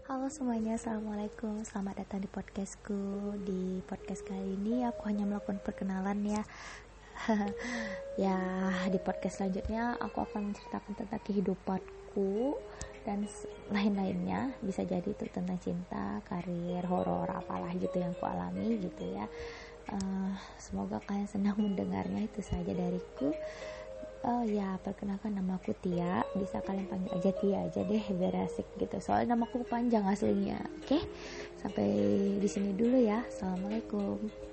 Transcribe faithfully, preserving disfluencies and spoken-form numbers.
Halo semuanya, assalamualaikum. Selamat datang di podcastku. Di podcast kali ini aku hanya melakukan perkenalan ya. Ya, di podcast selanjutnya aku akan menceritakan tentang kehidupanku dan lain-lainnya. Bisa jadi itu tentang cinta, karir, horor, apalah gitu yang aku alami gitu ya. Uh, semoga kalian senang mendengarnya. Itu saja dariku. Oh ya, perkenalkan nama aku Tia. Bisa kalian panggil aja Tia aja deh, biar asik gitu. Soalnya nama aku panjang aslinya. Oke, sampai di sini dulu ya. Assalamualaikum.